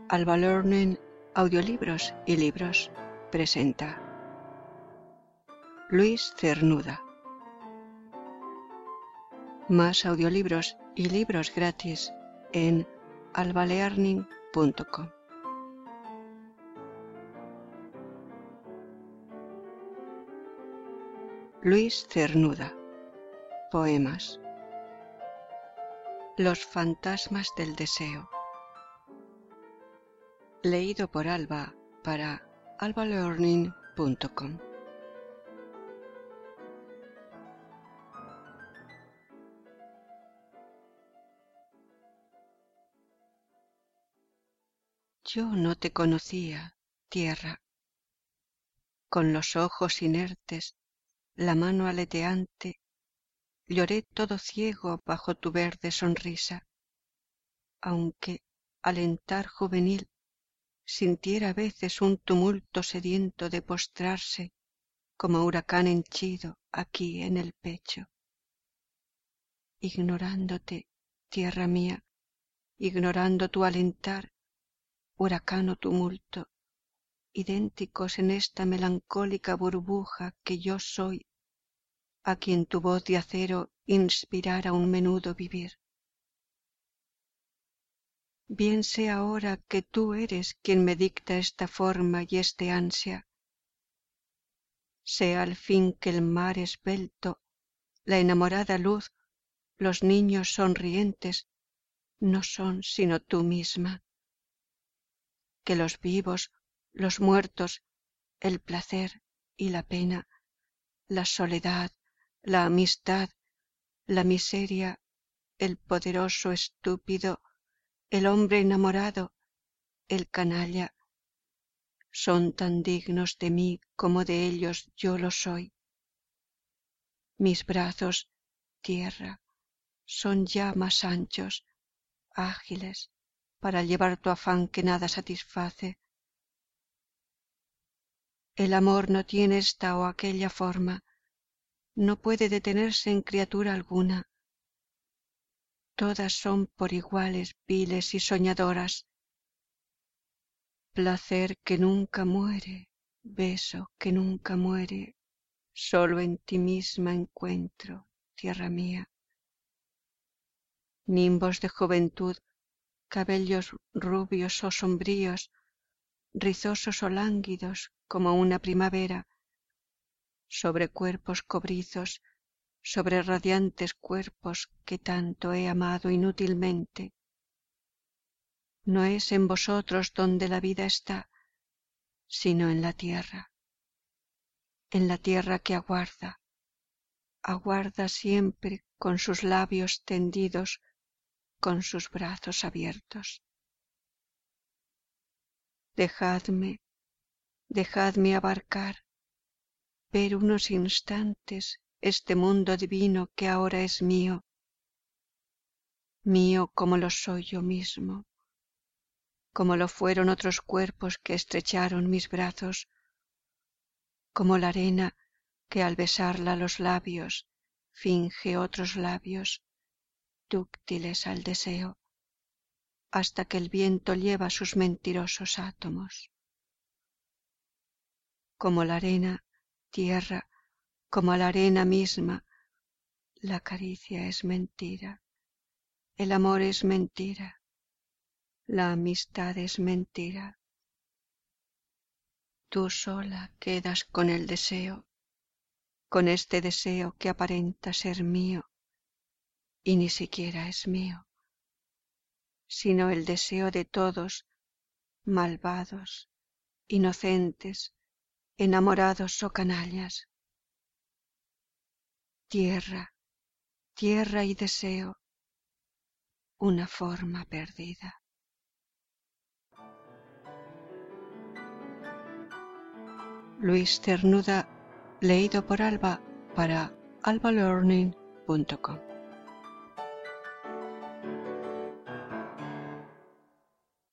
Alba Learning Audiolibros y Libros presenta Luis Cernuda. Más audiolibros y libros gratis en albalearning.com. Luis Cernuda. Poemas. Los fantasmas del deseo. Leído por Alba para albalearning.com. Yo no te conocía, tierra. Con los ojos inertes, la mano aleteante, lloré todo ciego bajo tu verde sonrisa, aunque, alentar juvenil, sintiera a veces un tumulto sediento de postrarse como huracán henchido aquí en el pecho. Ignorándote, tierra mía, ignorando tu alentar, huracán o tumulto, idénticos en esta melancólica burbuja que yo soy, a quien tu voz de acero inspirara un menudo vivir. Bien sé ahora que tú eres quien me dicta esta forma y este ansia. Sé al fin que el mar esbelto, la enamorada luz, los niños sonrientes, no son sino tú misma. Que los vivos, los muertos, el placer y la pena, la soledad, la amistad, la miseria, el poderoso estúpido, el hombre enamorado, el canalla, son tan dignos de mí como de ellos yo lo soy. Mis brazos, tierra, son ya más anchos, ágiles, para llevar tu afán que nada satisface. El amor no tiene esta o aquella forma, no puede detenerse en criatura alguna. Todas son por iguales viles y soñadoras. Placer que nunca muere, beso que nunca muere, solo en ti misma encuentro, tierra mía. Nimbos de juventud, cabellos rubios o sombríos, rizosos o lánguidos como una primavera, sobre cuerpos cobrizos, sobre radiantes cuerpos que tanto he amado inútilmente. No es en vosotros donde la vida está, sino en la tierra que aguarda, aguarda siempre con sus labios tendidos, con sus brazos abiertos. Dejadme abarcar, ver unos instantes este mundo divino que ahora es mío, mío como lo soy yo mismo, como lo fueron otros cuerpos que estrecharon mis brazos, como la arena que al besarla los labios finge otros labios, dúctiles al deseo, hasta que el viento lleva sus mentirosos átomos. Como la arena, tierra, como la arena misma, la caricia es mentira, el amor es mentira, la amistad es mentira. Tú sola quedas con el deseo, con este deseo que aparenta ser mío, y ni siquiera es mío, sino el deseo de todos, malvados, inocentes, enamorados o canallas. Tierra, tierra y deseo, una forma perdida. Luis Cernuda, leído por Alba para albalearning.com.